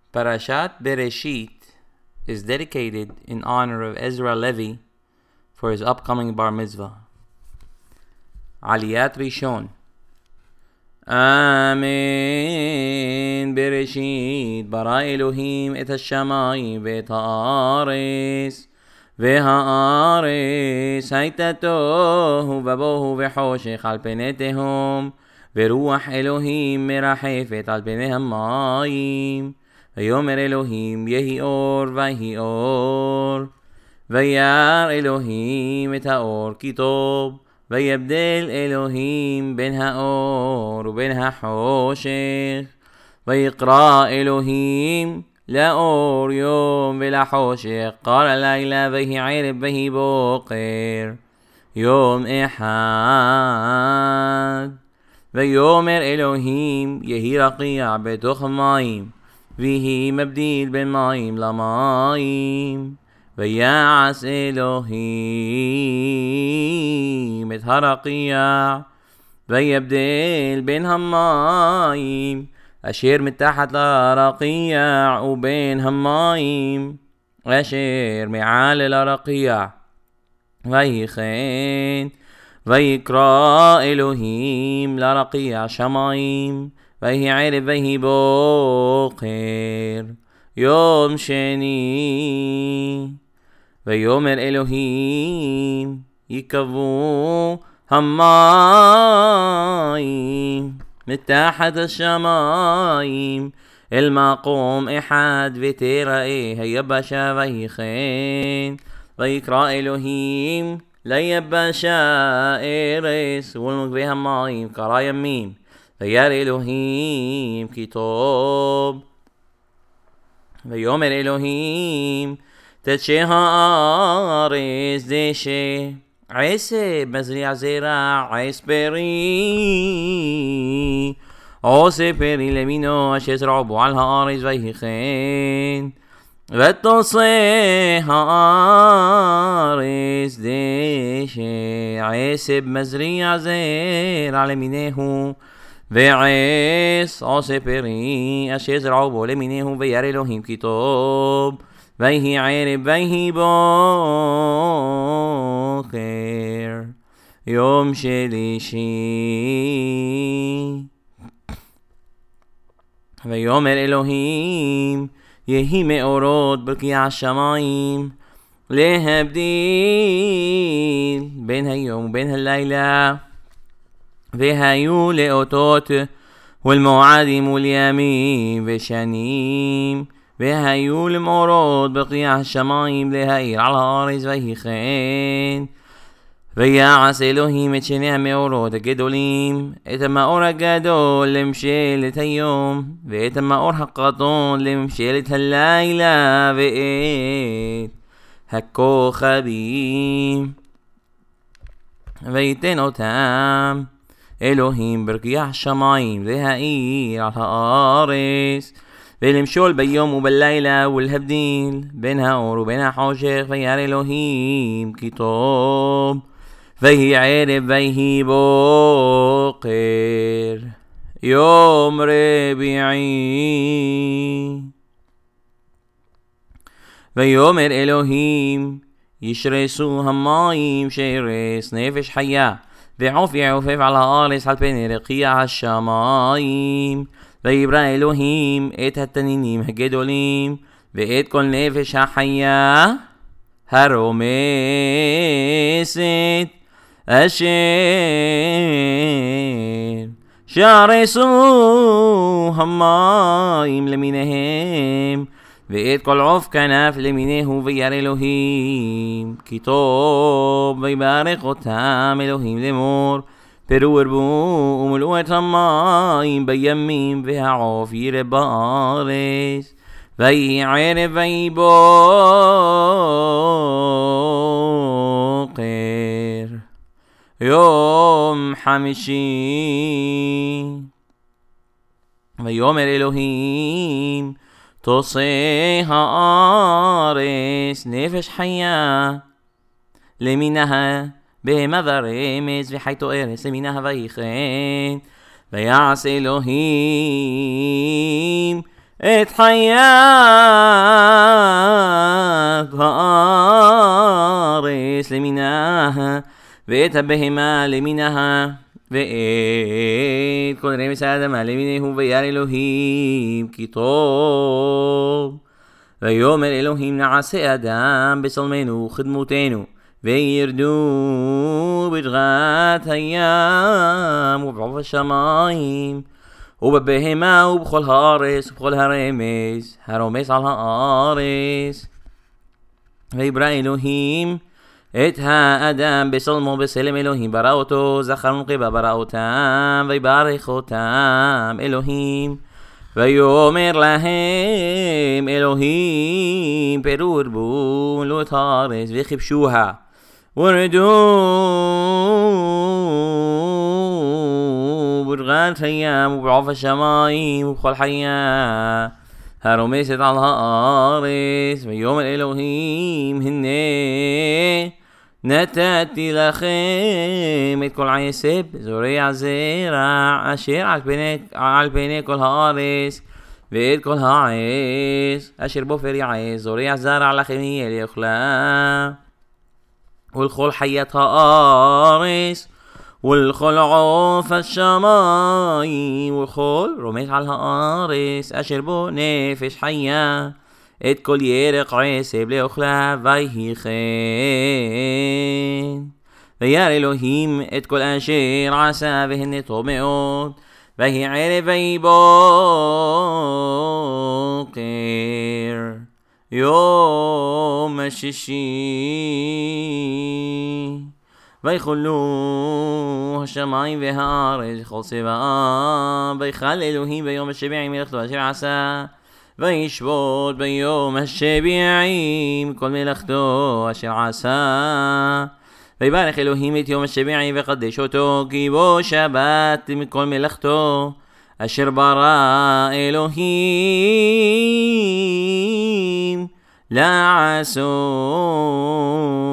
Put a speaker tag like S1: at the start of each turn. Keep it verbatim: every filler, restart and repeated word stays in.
S1: Parashat Bereshit is dedicated in honor of Ezra Levi for his upcoming bar mitzvah. Aliyat Rishon. Amen. Bereshit bara Elohim et hashamayim ve'et ha'aretz והארץ הייתה תוהו ובוהו וחושך על פני תהום ורוח אלוהים מרחפת על פני המים ויאמר אלוהים יהי אור ויהי אור וירא אלוהים את האור כי טוב ויבדל אלוהים בין האור ובין החושך ויקרא אלוהים לאור יום ולחושך קרא לילה ויהי ערב ויהי בוקר יום אחד ויאמר אלוהים יהי רקיע בתוך המים ויהי מבדיל בין מים למים ויעש אלוהים את הרקיע ויבדל בין המים אשר מתחת לרקיע ובין המים אשר מעל לרקיע ויהי כן ויקרא אלוהים לרקיע שמיים ויהי ערב ויהי בוקר יום שני ויאמר אלוהים יקבעו המים מתחת השמיים אל מקום אחד ותראה היבשה ויהי כן ויקרא אלוהים ליבשה ארץ ולמקווה המים קרא ימים וירא אלוהים כי טוב ויאמר אלוהים תדשא הארץ דשא עשב מזריע זרע עש פרי עושה פרי למינו אשר זרעו בו על הארץ ויהי כן ותעשה הארץ דשא עשב מזריע זרע למיניהו ועש עושה פרי אשר זרעו בו למיניהו וירא אלוהים כי טוב ויהי ערב ויהי בוקר יום שלישי ויאמר אלוהים יהי מאורות ברקיע השמיים להבדיל בין היום ובין הלילה והיו לאותות ולמועדים ולימים ושנים והיו למאורות ברקיע השמיים להאיר על הארץ ויהי כן ויעש אלוהים את שני המאורות הגדולים את המאור הגדול למשלת היום ואת המאור הקטון למשלת הלילה ואת הכוכבים ויתן אותם אלוהים ברקיע השמיים להאיר על הארץ ולמשול ביום ובלילה ולהבדיל בין האור ובין החושך וירא אלוהים כי טוב ויהי ערב ויהי בוקר יום רביעי ויאמר אלוהים ישרסו המים שרס נפש חיה ועוף יעופף על הארץ על פני רקיע השמיים ויברא אלוהים את התנינים הגדולים ואת כל נפש החיה הרומסת אשר שרסו המים למיניהם ואת כל עוף כנף למיניהו וירא אלוהים כי טוב ויברך אותם אלוהים לאמור פרו ורבו ומלאו את המים בימים והעוף יראה בארץ ויהי ערב ויהי בוקר יום חמישי ויאמר אלוהים תעשה הארץ נפש חיה למינها בהמה ורמז וחייתו ארץ למינها ויהי כן ויעש אלוהים את חיית הארץ למיניה, ואת הבהמה למיניה, ואת כל רמס האדמה למיניהו, וירא אלוהים כי טוב. ויאמר אלוהים נעשה אדם בצלמנו וכדמותנו, וירדו בשגת הים ובעוף השמיים ובבהמה ובכל הארץ ובכל הרמס הרומס על הארץ. ויברא אלוהים את האדם בצלמו, בצלם אלוהים ברא אותו, זכר ונקבה ברא אותם, ויברך אותם אלוהים. ויאמר להם אלוהים פרו ורבו מלאו את הארץ וכבשוה, ורדו בשגת הים ובעוף השמיים ובכל חיה הרומסת על הארץ. ויאמר אלוהים הנה נתתי לכם את כל עשב זורע זרע אשר על פני, על פני כל הארץ, ואת כל העץ אשר בו פרי עץ זורע זרע לכם יהיה לאכלה, ולכל חיית הארץ ולכל עוף השמיים ולכל רומס על הארץ אשר בו נפש חיה, את כל ירק עשב לאכלה. ויהי כן. וירא אלוהים את כל אשר עשה, והנה טוב מאוד. ויהי ערב ויהי בוקר יום השישי. ויחולו השמיים והארץ וכל צבאם, ויחל אלוהים ביום השביעי מלאכתו אשר עשה, וישבות ביום השביעי כל מלאכתו אשר עשה. ויברך אלוהים את יום השביעי וקדש אותו, כי בו שבת מכל מלאכתו אשר ברא אלוהים לעשות.